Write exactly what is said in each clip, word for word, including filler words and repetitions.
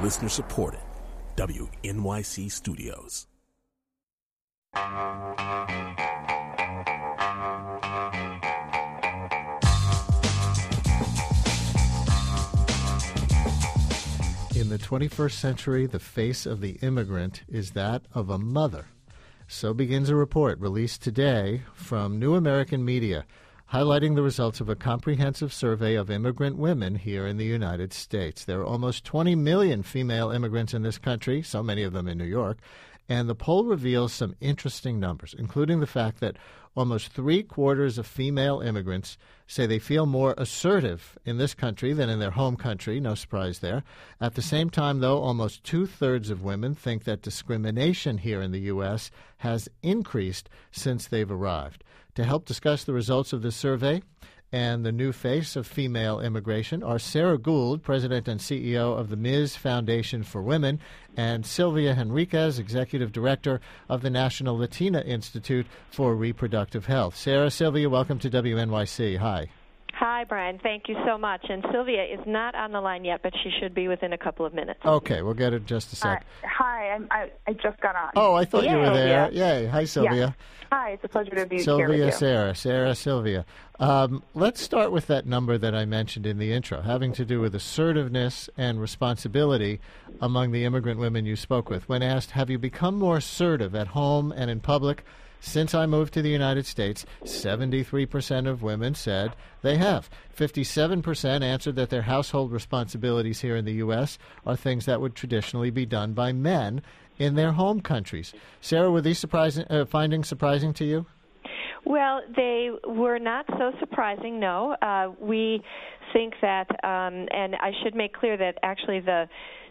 Listener supported. W N Y C Studios. In the twenty-first century, the face of the immigrant is that of a mother. So begins a report released today from New American Media, highlighting the results of a comprehensive survey of immigrant women here in the United States. There are almost twenty million female immigrants in this country, so many of them in New York, and the poll reveals some interesting numbers, including the fact that almost three-quarters of female immigrants say they feel more assertive in this country than in their home country. No surprise there. At the same time, though, almost two-thirds of women think that discrimination here in the U S has increased since they've arrived. To help discuss the results of this survey and the new face of female immigration are Sarah Gould, President and C E O of the Miz Foundation for Women, and Sylvia Henriquez, Executive Director of the National Latina Institute for Reproductive Health. Sarah, Sylvia, welcome to W N Y C. Hi. Hi, Brian. Thank you so much. And Sylvia is not on the line yet, but she should be within a couple of minutes. Okay, we'll get it in just a sec. Uh, hi, I'm, I I just got on. Oh, I thought Yay. you were there. Sylvia. Yay. Hi, Sylvia. Yeah. Hi, it's a pleasure to be Sylvia, here with you. Sarah, Sarah, Sylvia. Um, let's start with that number that I mentioned in the intro, having to do with assertiveness and responsibility among the immigrant women you spoke with. When asked, have you become more assertive at home and in public since I moved to the United States, seventy-three percent of women said they have. fifty-seven percent answered that their household responsibilities here in the U S are things that would traditionally be done by men in their home countries. Sarah, were these surprising, uh, findings surprising to you? Well, they were not so surprising, no. Uh, we think that, um, and I should make clear that actually the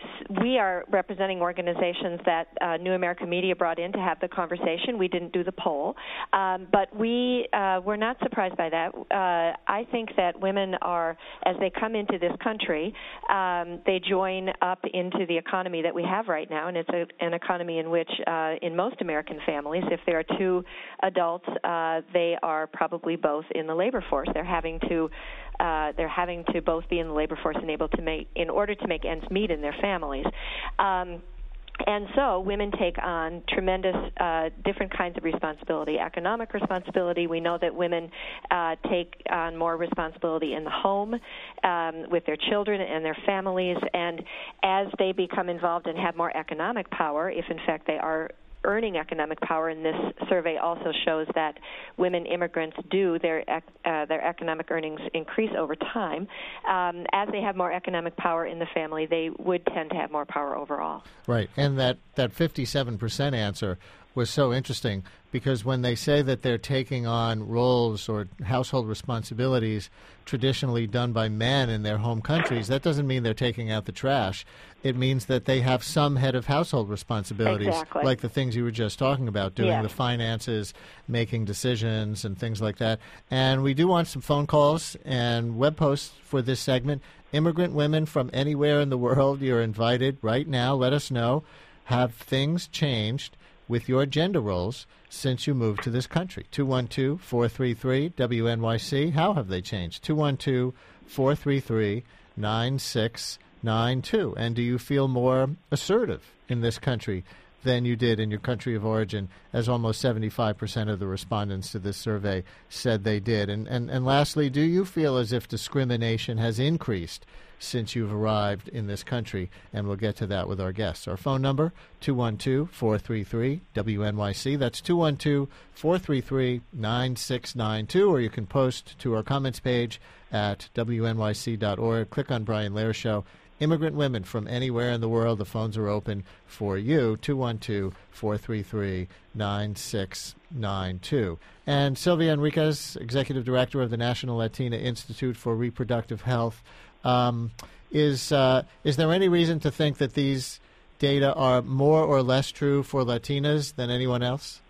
we are representing organizations that uh, New American Media brought in to have the conversation. We didn't do the poll, um, but we uh, were not surprised by that. Uh, I think that women are, as they come into this country, um, they join up into the economy that we have right now, and it's a, an economy in which, uh, in most American families, if there are two adults, uh, they are probably both in the labor force. They're having to Uh, they're having to both be in the labor force and able to make, in order to make ends meet in their families. Um, and so women take on tremendous uh, different kinds of responsibility. Economic responsibility. We know that women uh, take on more responsibility in the home um, with their children and their families. And as they become involved and have more economic power, if in fact they are earning economic power, and this survey also shows that women immigrants do, their uh, their economic earnings increase over time. Um, as they have more economic power in the family, they would tend to have more power overall. Right, and that, that fifty-seven percent answer was so interesting because when they say that they're taking on roles or household responsibilities traditionally done by men in their home countries, that doesn't mean they're taking out the trash. It means that they have some head of household responsibilities, exactly. like the things you were just talking about, doing yes. the finances, making decisions, and things like that. And we do want some phone calls and web posts for this segment. Immigrant women from anywhere in the world, you're invited right now. Let us know. Have things changed with your gender roles since you moved to this country? two one two, four three three, W N Y C. How have they changed? two one two, four three three, nine six nine two. And do you feel more assertive in this country than you did in your country of origin, as almost seventy-five percent of the respondents to this survey said they did? And, and, and lastly, do you feel as if discrimination has increased since you've arrived in this country? And we'll get to that with our guests. Our phone number, two one two, four three three, W N Y C. That's two one two, four three three, nine six nine two. Or you can post to our comments page at W N Y C dot org. Click on Brian Lehrer Show. Immigrant women from anywhere in the world, the phones are open for you, two one two, four three three, nine six nine two. And Sylvia Henriquez, Executive Director of the National Latina Institute for Reproductive Health. Um, is uh, is there any reason to think that these data are more or less true for Latinas than anyone else?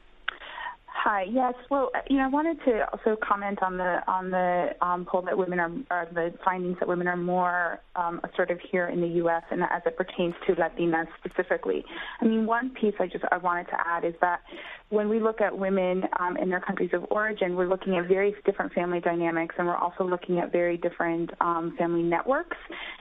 Hi. Yes. Well, you know, I wanted to also comment on the on the um, poll that women are, or the findings that women are more um, assertive here in the U S and as it pertains to Latinas specifically. I mean, one piece I just I wanted to add is that when we look at women um, in their countries of origin, we're looking at very different family dynamics, and we're also looking at very different um, family networks.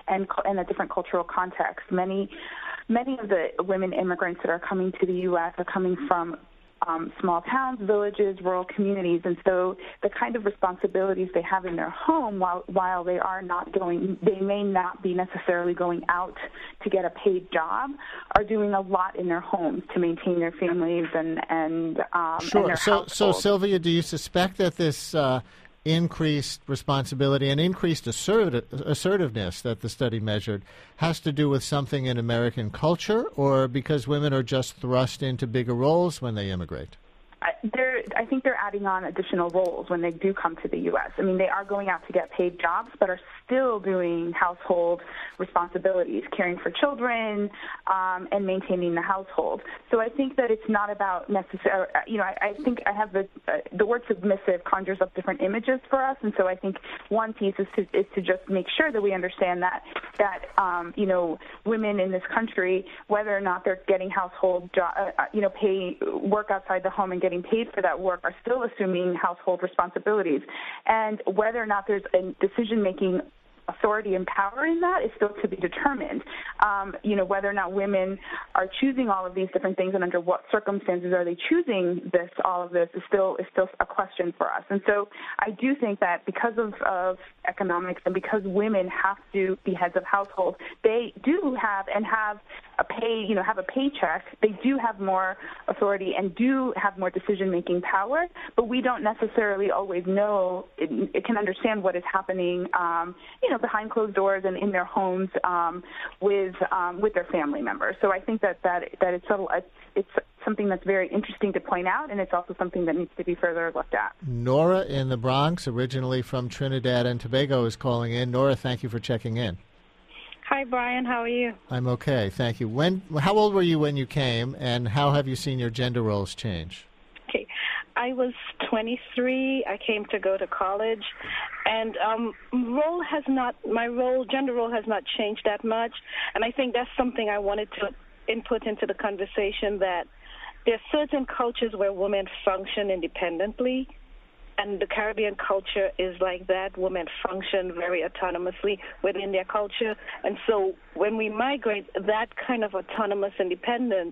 and and a different cultural context. Many many of the women immigrants that are coming to the U S are coming from Um, small towns, villages, rural communities, and so the kind of responsibilities they have in their home, while while they are not going, they may not be necessarily going out to get a paid job, are doing a lot in their homes to maintain their families and and, um, sure. and their so, households. so Sylvia, do you suspect that this uh, increased responsibility and increased asserti- assertiveness that the study measured has to do with something in American culture, or because women are just thrust into bigger roles when they immigrate? I, they're, I think they're adding on additional roles when they do come to the U S. I mean, they are going out to get paid jobs, but are still doing household responsibilities, caring for children, um, and maintaining the household. So I think that it's not about necessarily, you know, I, I think I have the uh, the word submissive conjures up different images for us, and so I think one piece is to is to just make sure that we understand that that um, you know, women in this country, whether or not they're getting household, jo- uh, you know, pay work outside the home and getting paid for that work, are still assuming household responsibilities, and whether or not there's a decision-making authority and power in that is still to be determined. Um, you know, whether or not women are choosing all of these different things and under what circumstances are they choosing this, all of this is still is still a question for us. And so I do think that because of, of economics and because women have to be heads of household, they do have and have a pay, you know, have a paycheck. They do have more authority and do have more decision-making power, but we don't necessarily always know, it, it can understand what is happening, um, you know, behind closed doors and in their homes um, with um, with their family members. So I think that that, that it's, subtle, it's it's something that's very interesting to point out, and it's also something that needs to be further looked at. Nora in the Bronx, originally from Trinidad and Tobago, is calling in. Nora, thank you for checking in. Hi, Brian. How are you? I'm okay, thank you. When? How old were you when you came, and how have you seen your gender roles change? Okay. I was twenty-three. I came to go to college, and um, role has not, my role, gender role has not changed that much, and I think that's something I wanted to input into the conversation, that there are certain cultures where women function independently, and the Caribbean culture is like that. Women function very autonomously within their culture, and so when we migrate, that kind of autonomous independence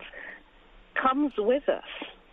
comes with us.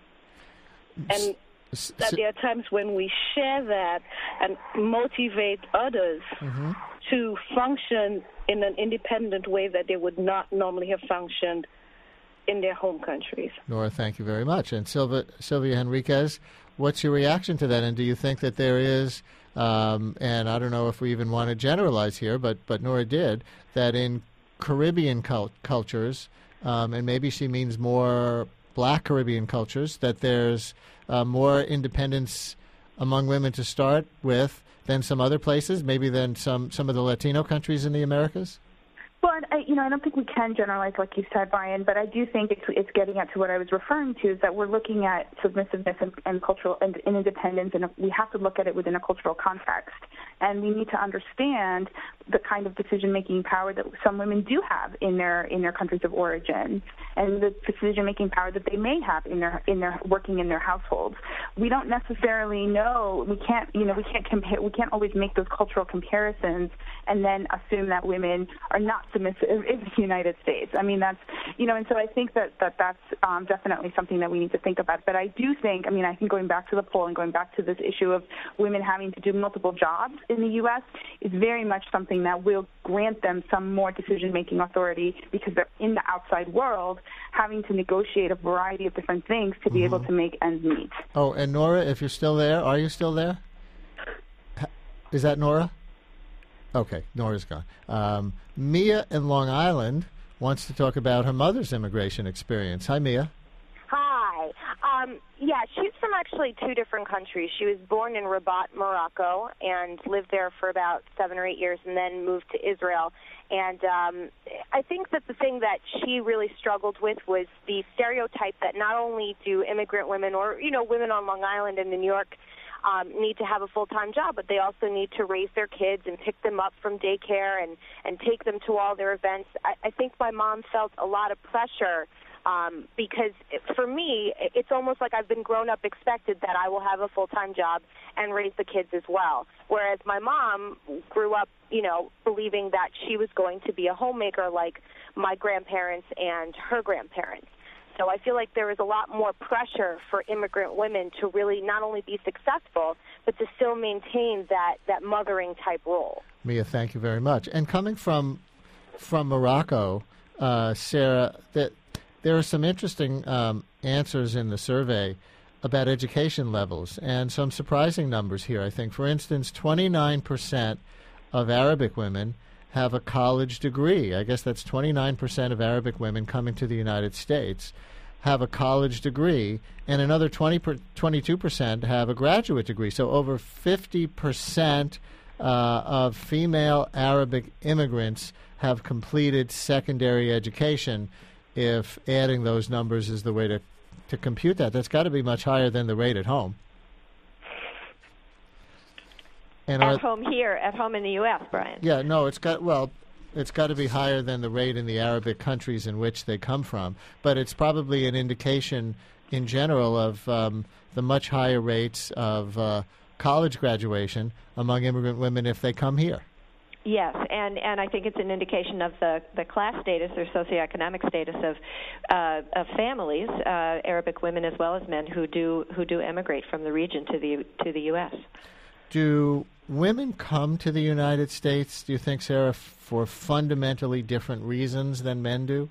And that there are times when we share that and motivate others mm-hmm. to function in an independent way that they would not normally have functioned in their home countries. Nora, thank you very much. And Silva, Sylvia Henriquez, what's your reaction to that? And do you think that there is, um, and I don't know if we even want to generalize here, but, but Nora did, that in Caribbean cult- cultures, um, and maybe she means more Black Caribbean cultures, that there's uh, more independence among women to start with than some other places, maybe than some, some of the Latino countries in the Americas? Well, I, you know, I don't think we can generalize like you said, Brian, but I do think it's, it's getting at to what I was referring to, is that we're looking at submissiveness and, and cultural and, and independence, and we have to look at it within a cultural context. And we need to understand the kind of decision-making power that some women do have in their in their countries of origin, and the decision-making power that they may have in their in their working in their households. We don't necessarily know. We can't, you know, we can't compare. We can't always make those cultural comparisons and then assume that women are not submissive in the United States. I mean, that's, you know, and so I think that, that that's um, definitely something that we need to think about. But I do think, I mean, I think going back to the poll and going back to this issue of women having to do multiple jobs in the U S is very much something that will grant them some more decision-making authority, because they're in the outside world having to negotiate a variety of different things to be mm-hmm. able to make ends meet. Oh, and Nora, if you're still there, are you still there? Is that Nora? Okay, Nora's gone. Um, Mia in Long Island wants to talk about her mother's immigration experience. Hi, Mia. Hi. Um, yeah, she's from actually two different countries. She was born in Rabat, Morocco, and lived there for about seven or eight years, and then moved to Israel. And um, I think that the thing that she really struggled with was the stereotype that not only do immigrant women, or, you know, women on Long Island and in New York, Um, need to have a full-time job, but they also need to raise their kids and pick them up from daycare and, and take them to all their events. I, I think my mom felt a lot of pressure Um, because it, for me, it's almost like I've been grown up expected that I will have a full-time job and raise the kids as well. Whereas my mom grew up, you know, believing that she was going to be a homemaker like my grandparents and her grandparents. So I feel like there is a lot more pressure for immigrant women to really not only be successful, but to still maintain that, that mothering type role. Mia, thank you very much. And coming from from Morocco, uh, Sarah, that there are some interesting um, answers in the survey about education levels and some surprising numbers here, I think. For instance, twenty-nine percent of Arabic women have a college degree. I guess that's twenty-nine percent of Arabic women coming to the United States have a college degree, and another twenty per, twenty-two percent have a graduate degree. So over fifty percent uh, of female Arabic immigrants have completed secondary education. If adding those numbers is the way to, to compute that, that's got to be much higher than the rate at home. And at are, home here, at home in the U S, Brian. Yeah, no, it's got, well, it's got to be higher than the rate in the Arabic countries in which they come from. But it's probably an indication in general of um, the much higher rates of uh, college graduation among immigrant women if they come here. Yes, and, and I think it's an indication of the, the class status or socioeconomic status of uh, of families, uh, Arabic women as well as men who do who do emigrate from the region to the to the U S. Do women come to the United States, do you think, Sarah, for fundamentally different reasons than men do?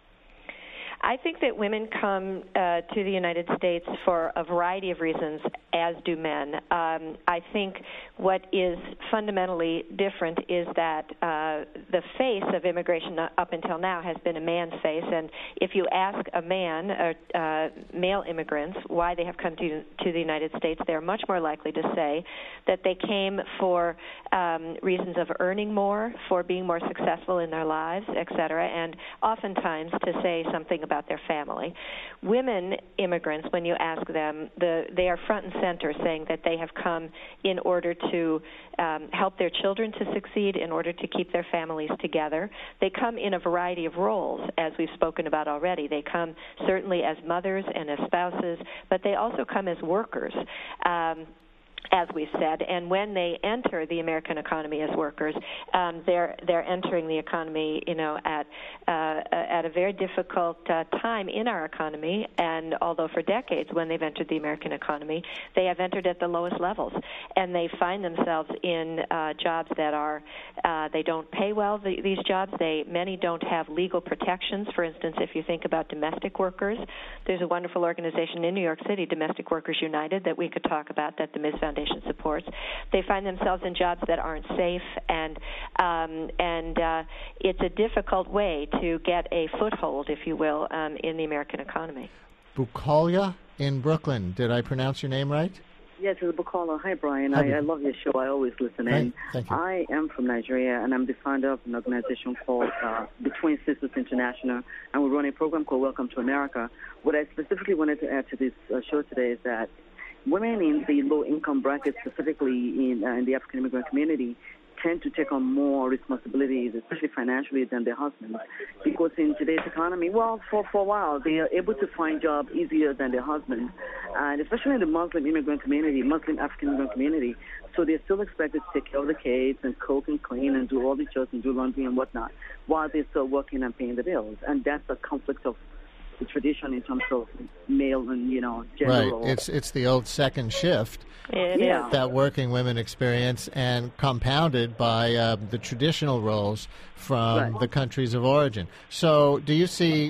I think that women come uh, to the United States for a variety of reasons, as do men. Um, I think what is fundamentally different is that uh, the face of immigration up until now has been a man's face, and if you ask a man, or uh, male immigrants, why they have come to, to the United States, they're much more likely to say that they came for um, reasons of earning more, for being more successful in their lives, et cetera, and oftentimes to say something about their family. Women immigrants, when you ask them, the, they are front and center saying that they have come in order to um, help their children to succeed, in order to keep their families together. They come in a variety of roles, as we've spoken about already. They come certainly as mothers and as spouses, but they also come as workers. Um, as we've said, and when they enter the American economy as workers, um, they're they're entering the economy, you know, at uh, at a very difficult uh, time in our economy. And although for decades, when they've entered the American economy, they have entered at the lowest levels, and they find themselves in uh, jobs that are uh, they don't pay well. The, these jobs, they many don't have legal protections. For instance, if you think about domestic workers, there's a wonderful organization in New York City, Domestic Workers United, that we could talk about, that the Miz Foundation supports. They find themselves in jobs that aren't safe, and um, and uh, it's a difficult way to get a foothold, if you will, um, in the American economy. Bukola in Brooklyn. Did I pronounce your name right? Yes, it's Bukola. Hi, Brian. Hi, I, I love your show. I always listen in. Thank you. I am from Nigeria, and I'm the founder of an organization called uh, Between Sisters International, and we run a program called Welcome to America. What I specifically wanted to add to this uh, show today is that women in the low-income bracket, specifically in, uh, in the African immigrant community, tend to take on more responsibilities, especially financially, than their husbands. Because in today's economy, well, for, for a while, they are able to find jobs easier than their husbands, and especially in the Muslim immigrant community, Muslim African immigrant community. So they're still expected to take care of the kids and cook and clean and do all the chores and do laundry and whatnot, while they're still working and paying the bills. And that's a conflict of the tradition in terms of male and, you know, gender roles. Right. It's it's the old second shift It Yeah. is. that working women experience, and compounded by uh, the traditional roles from Right. the countries of origin. So, do you see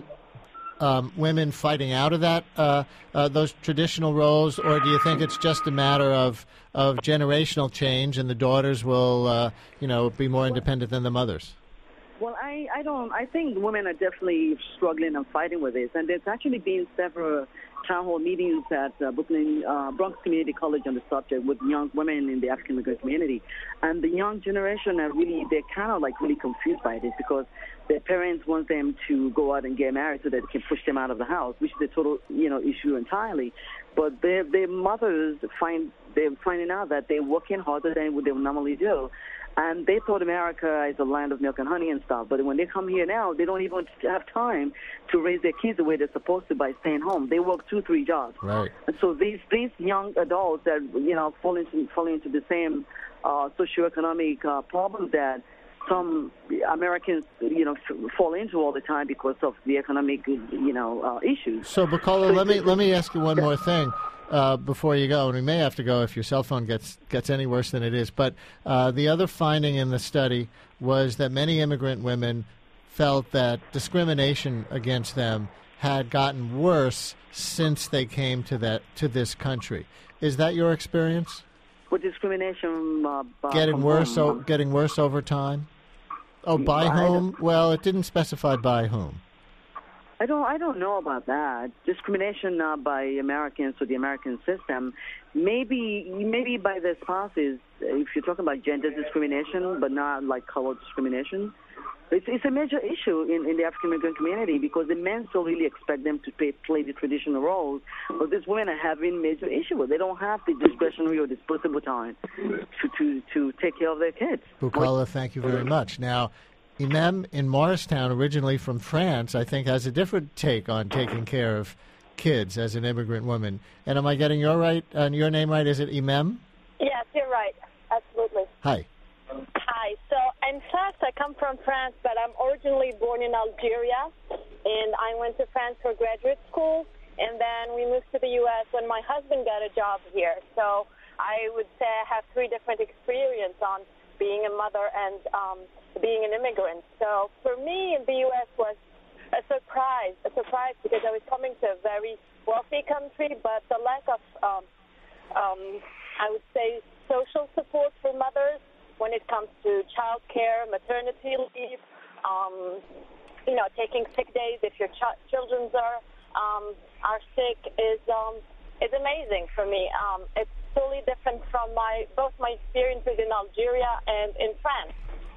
um, women fighting out of that uh, uh, those traditional roles, or do you think it's just a matter of of generational change, and the daughters will, uh, you know, be more independent than the mothers? Well, I, I don't. I think women are definitely struggling and fighting with this, and there's actually been several town hall meetings at uh, Brooklyn uh, Bronx Community College on the subject with young women in the African immigrant community, and the young generation are really they're kind of like really confused by this because their parents want them to go out and get married so that they can push them out of the house, which is a total you know issue entirely. But their their mothers find they're finding out that they're working harder than what they would normally do. And they thought America is a land of milk and honey and stuff. But when they come here now, they don't even have time to raise their kids the way they're supposed to by staying home. They work two, three jobs. Right. And so these these young adults that, you know, fall into, fall into the same uh, socioeconomic uh, problems that some Americans, you know, fall into all the time because of the economic, you know, uh, issues. So, Bukola, let me let me ask you one more thing. Uh, before you go, and we may have to go if your cell phone gets gets any worse than it is. But uh, the other finding in the study was that many immigrant women felt that discrimination against them had gotten worse since they came to that to this country. Is that your experience? With discrimination, uh, by getting worse, home, o- getting worse over time. Oh, by by whom? the- Well, it didn't specify by whom. I don't. I don't know about that. Discrimination uh, by Americans or the American system, maybe maybe by their spouses. If you're talking about gender discrimination, but not like color discrimination, it's, it's a major issue in, in the African American community because the men still really expect them to play, play the traditional roles, but these women are having major issue with. They don't have the discretionary or disposable time to to, to take care of their kids. Bukola, thank you very much. Now, Imem in Morristown, originally from France, I think has a different take on taking care of kids as an immigrant woman. And am I getting your right, uh, your name right? Is it Imem? Yes, you're right. Absolutely. Hi. Hi. So, in fact, I come from France, but I'm originally born in Algeria, and I went to France for graduate school, and then we moved to the U S when my husband got a job here. So I would say I have three different experiences on being a mother and um, being an immigrant. So for me, in the U S was a surprise, a surprise because I was coming to a very wealthy country, but the lack of, um, um, I would say, social support for mothers when it comes to child care, maternity leave, um, you know, taking sick days if your ch- children are um, are sick is um, is amazing for me. Um, it's totally different from my both my experiences in Algeria and in France.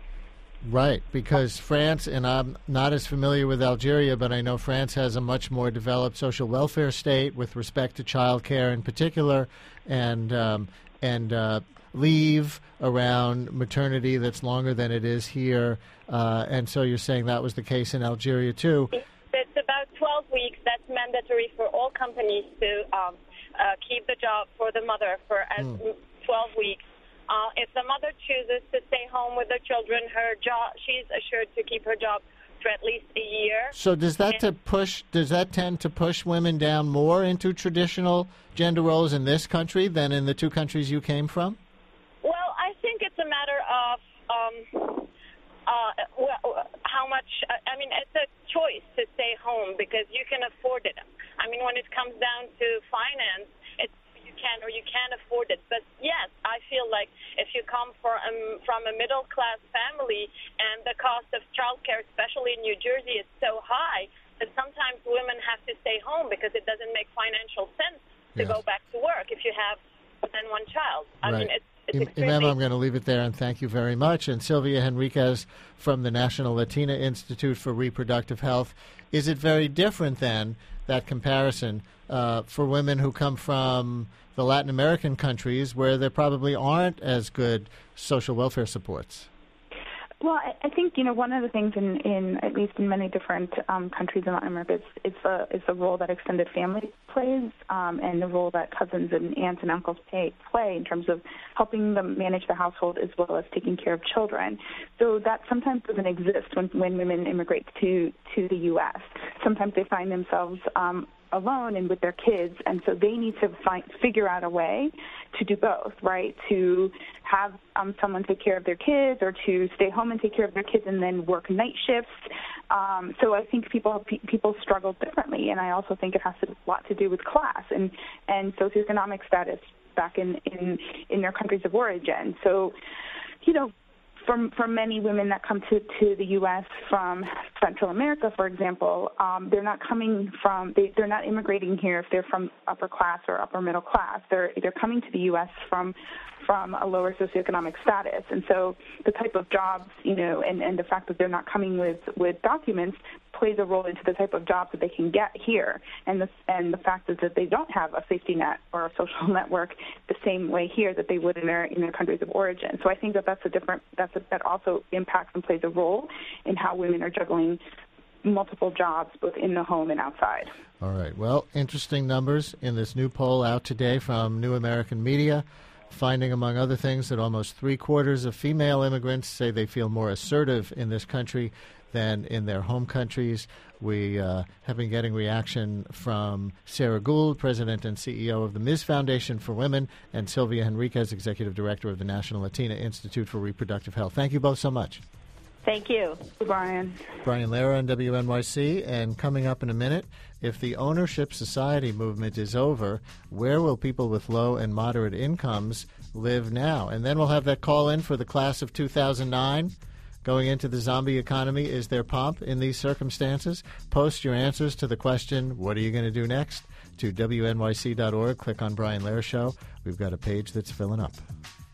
Right, because France, and I'm not as familiar with Algeria, but I know France has a much more developed social welfare state with respect to child care in particular, and um, and uh, leave around maternity that's longer than it is here. Uh, and so you're saying that was the case in Algeria, too. It's about twelve weeks. That's mandatory for all companies to um, uh, keep the job for the mother for as mm. twelve weeks. Uh, if the mother chooses to stay home with the children, her job, she's assured to keep her job for at least a year. So does that to push? Does that tend to push women down more into traditional gender roles in this country than in the two countries you came from? Well, I think it's a matter of um, uh, well, how much. I mean, it's a choice to stay home because you can afford it. I mean, when it comes down to finance, it's can or you can't afford it. But yes, I feel like if you come for, um, from a middle-class family and the cost of childcare, especially in New Jersey, is so high that sometimes women have to stay home because it doesn't make financial sense to yes. go back to work if you have more than one child. I right. mean, it's It's Imem, I'm going to leave it there, and thank you very much. And Sylvia Henriquez from the National Latina Institute for Reproductive Health. Is it very different, then, that comparison, uh, for women who come from the Latin American countries where there probably aren't as good social welfare supports? Well, I, I think, you know, one of the things in, in at least in many different um, countries in Latin America is, is, the, is the role that extended family plays um, and the role that cousins and aunts and uncles pay, play in terms of helping them manage the household as well as taking care of children. So that sometimes doesn't exist when, when women immigrate to, to the U S Sometimes they find themselves um, alone and with their kids, and so they need to find, figure out a way to do both, right? To have um, someone take care of their kids or to stay home and take care of their kids and then work night shifts. Um, so I think people people struggle differently, and I also think it has a lot to do with class and, and socioeconomic status back in, in, in their countries of origin. So, you know, For, for many women that come to, to the U S from Central America, for example, um, they're not coming from, they, they're not immigrating here if they're from upper class or upper middle class. They're, they're coming to the U S from from a lower socioeconomic status. And so the type of jobs, you know, and, and the fact that they're not coming with, with documents plays a role into the type of jobs that they can get here, and the and the fact is that they don't have a safety net or a social network the same way here that they would in their in their countries of origin. So I think that that's a different that's a, that also impacts and plays a role in how women are juggling multiple jobs both in the home and outside. All right. Well, interesting numbers in this new poll out today from New American Media, finding, among other things, that almost three-quarters of female immigrants say they feel more assertive in this country than in their home countries. We uh, have been getting reaction from Sarah Gould, President and C E O of the Miz Foundation for Women, and Sylvia Henriquez, Executive Director of the National Latina Institute for Reproductive Health. Thank you both so much. Thank you. Brian. Brian Lehrer on W N Y C. And coming up in a minute, if the ownership society movement is over, where will people with low and moderate incomes live now? And then we'll have that call in for the class of two thousand nine. Going into the zombie economy, is there pomp in these circumstances? Post your answers to the question, what are you going to do next? To W N Y C dot org. Click on Brian Lehrer Show. We've got a page that's filling up.